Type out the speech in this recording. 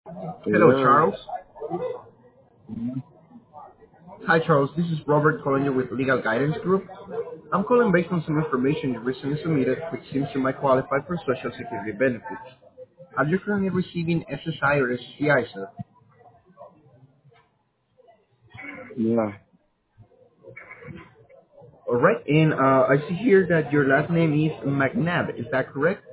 Hello, Hello. Charles. Hi, Charles. This is Robert calling you with Legal Guidance Group. I'm calling based on some information you recently submitted, which seems you might qualify for Social Security benefits. Are you currently receiving SSI or SSCI, sir? Yeah. All right. And I see here that your last name is McNabb. Is that correct?